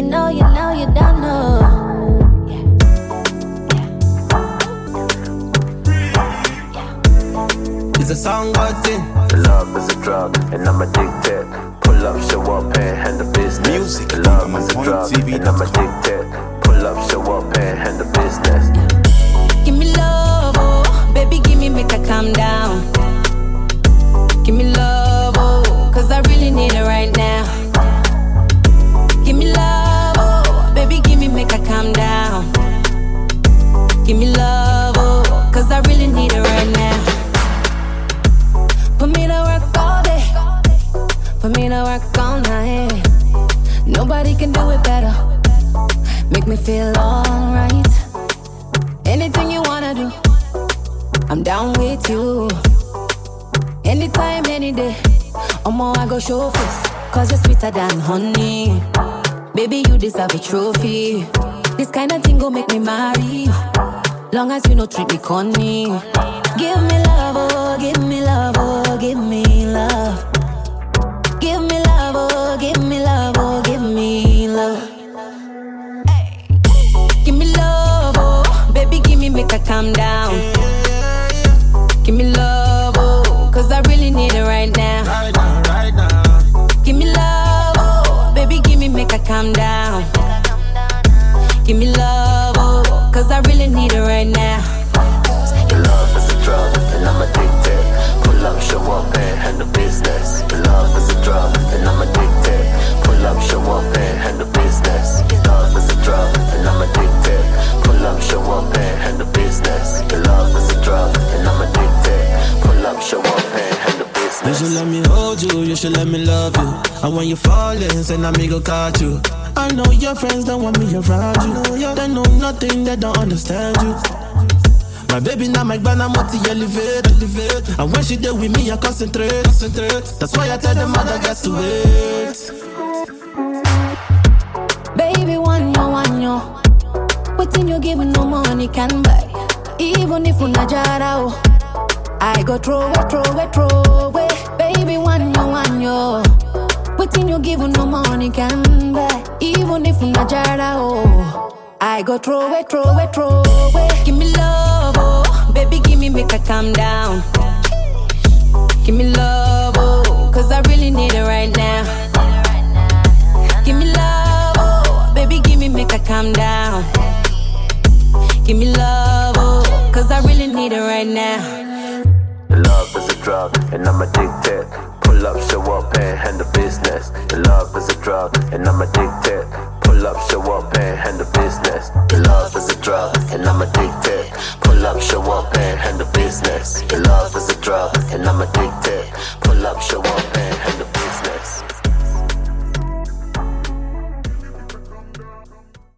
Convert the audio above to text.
you don't know. It's a song got in. Love is a drug, and I'm addicted. Pull up, show up, and handle business. Music. Love is a drug, and I'm addicted. Pull up, show up, and handle business. Give me love, oh, baby, give me, make her calm down. Give me love, oh, cause I really need it right now. Give me love, oh, baby, give me, make her calm down. Give me love, oh, cause I really need it right now. Put me to work all day, put me to work all night. Nobody can do it better. Make me feel alright. Anything you wanna do, I'm down with you. Anytime, any day, more I go show face. Cause you're sweeter than honey. Baby, you deserve a trophy. This kind of thing go make me marry you. Long as you no treat me corny. Give me love, oh, give me love, oh, give me love. Give me love, oh, give me love, oh, give me love. Give me love, oh, baby, give me, make her calm down. Give me love, oh, cause I really need it right now. Right now. Give me love, oh, baby, give me, make her calm down. Give me love, oh, cause I really need it right now. Love is a drug, and I'm addicted. Pull up, show up, and handle business. Love is a drug, and I'm addicted. Pull up, show up, and handle business. Love is a drug, and I'm addicted. Pull up, show up, and handle business. Love is a drug, and I'm addicted. Pull up, show up, and handle business. You should let me hold you, you should let me love you. And when you fall in, say na me go catch you. I know your friends don't want me around you. They know nothing, they don't understand you. My baby now my banana multi elevate. And when she there with me, I concentrate. That's why I tell them other guys to wait. Baby, one yo. Waiting you giving no money can buy. Even if una jara, oh, I go throw away. Baby, one yo. Waiting you giving no money can buy. Even if una jara, oh, I go throw away. Give me love, oh, baby, give me, make her calm down. Give me love, oh, cause I really need it right now. Give me love, oh, baby, give me, make her calm down. Give me love, oh, cause I really need it right now. Love is a drug, and I'm addicted. Pull up, show up, and handle business. Love is a drug, and I'm addicted. Pull up, show up, and handle business. Love is a drug, and I'm addicted. Pull up, show up, and handle business. Love is a drug, and I'm addicted. Pull up,